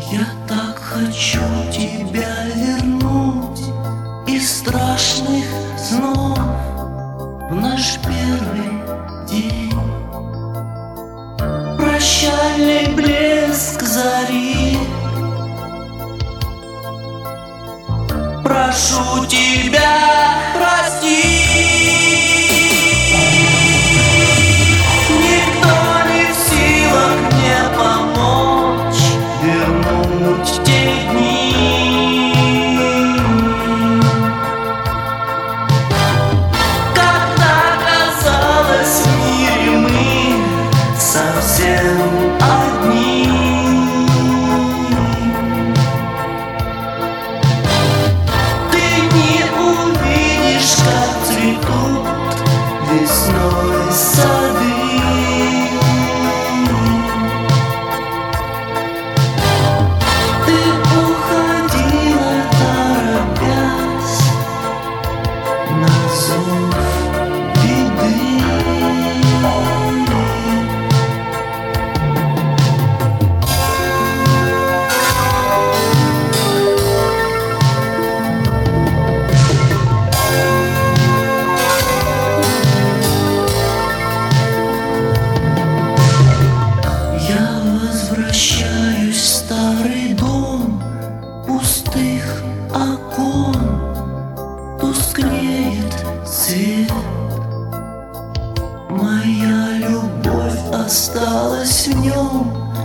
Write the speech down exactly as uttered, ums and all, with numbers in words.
Я так хочу тебя вернуть из страшных снов в наш первый день. Прощальный блеск зари. Прошу тебя, прости. Никто не в силах мне помочь вернуть те дни, когда казалось в мире мы совсем одни. Ты не увидишь, как цветут весной сады. Ты уходила, торопясь на зов беды. Я возвращаюсь в старый дом пустых окон, тускнеет свет. Моя любовь осталась в нем,